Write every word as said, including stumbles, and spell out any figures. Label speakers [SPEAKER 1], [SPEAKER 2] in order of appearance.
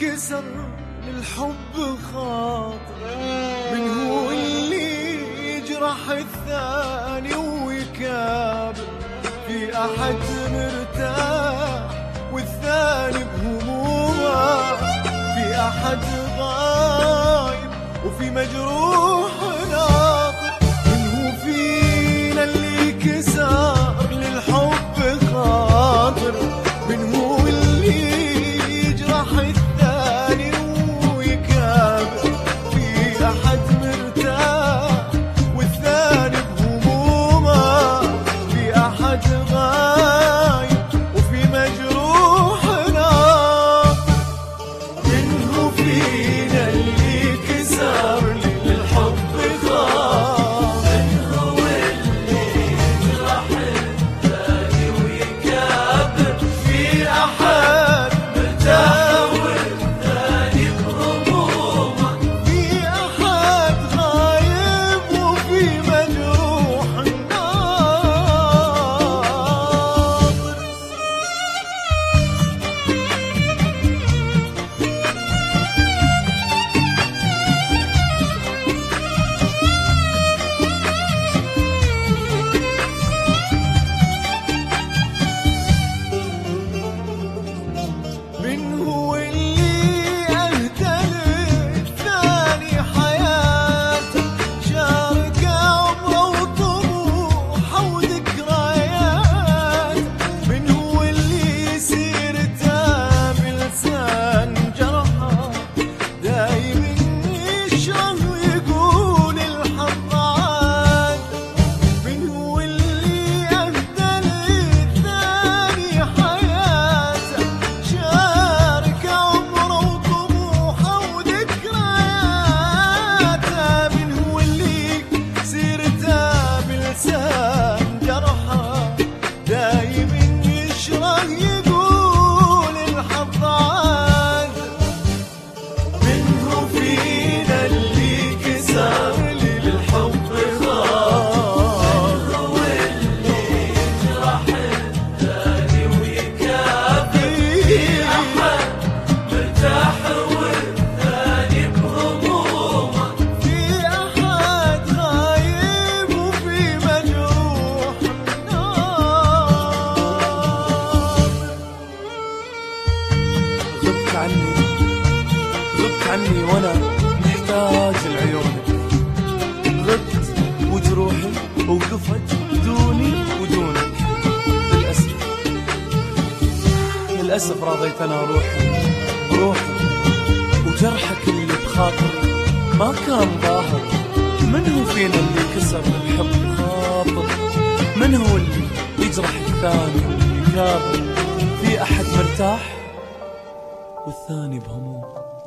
[SPEAKER 1] كسر للحب خاطر، من هو اللي يجرح الثاني ويكابر، في أحد مرتاح والثاني بهمومه، في أحد غايب وفي مجروح ناطر، من هو فينا اللي كسر للحب خاطر، من هو اللي يجرح الثاني ويكابر، في أحد مرتاح والثاني بهمومه، في أحد غايب وفي مجروح ناطر، من هو فينا اللي كسر للحب خاطر، من هو اللي يجرح الثاني ويكابر، في أحد مرتاح والثاني بهمومه، في أحد غايب وفي مجروح ناطر. من هو اللي أهدى للثاني حياته، شارك عمره وطموحه وذكرياته، من هو اللي سيرته بلسان جرحه، دايم يشرح ويقول الحظ عاد، من هو اللي أهدى للثاني حياته، شارك عمره وطموحه وذكرياته، من هو اللي سيرته بلسان جرحه، دايم يشرح يقول الحظ عاد، من هو فينا اللي كسر للحب خاطر، من هو اللي يجرح الثاني ويكابر، في أحد مرتاح والثاني بهمومه، في أحد غايب وفي مجروح ناطر.
[SPEAKER 2] غبت عني غبت عني وانا محتاج لعيونك، غبت وجروحي وقفت دوني ودونك، للأسف للأسف راضيت أنا روحي روحي، وجرحك اللي بخاطري ما كان ظاهر، من هو فينا اللي كسر للحب خاطر، من هو اللي يجرح الثاني ويكابر، في أحد مرتاح والثاني بهموم.